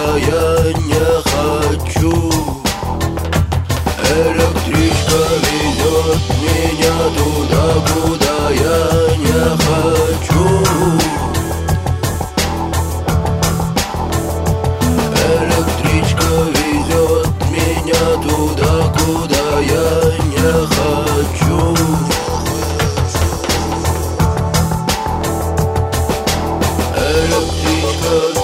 куда я не хочу. Электричка везет меня туда, куда я не хочу. Электричка везет меня туда, куда я не хочу. Электричка.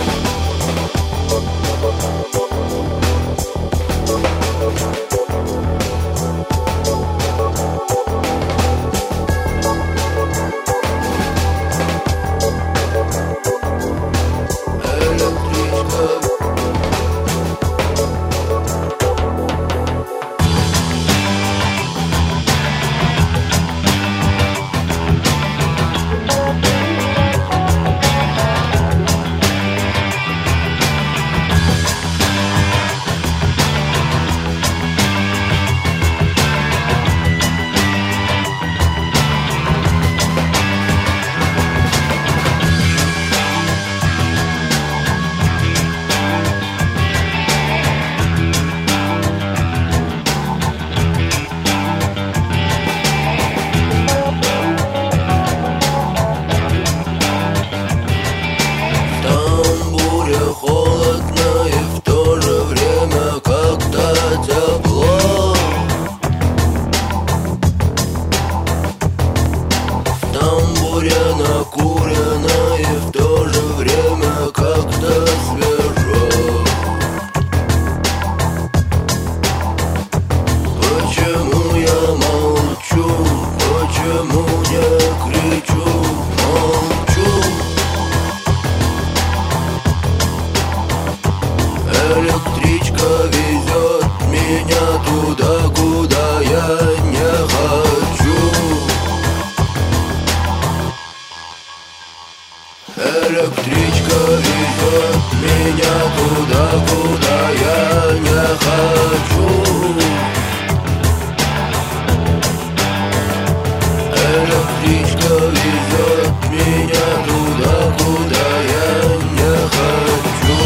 Холодно и в то же время как-то тепло. В тамбуре накурено и в то же время как-то свежо. Почему я молчу? Почему не кричу? Молчу. Электричка везет меня туда, куда я не хочу. Электричка везет меня туда, куда я не хочу. Электричка везет меня туда, куда я не хочу.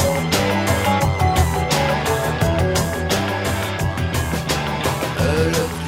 Электричка.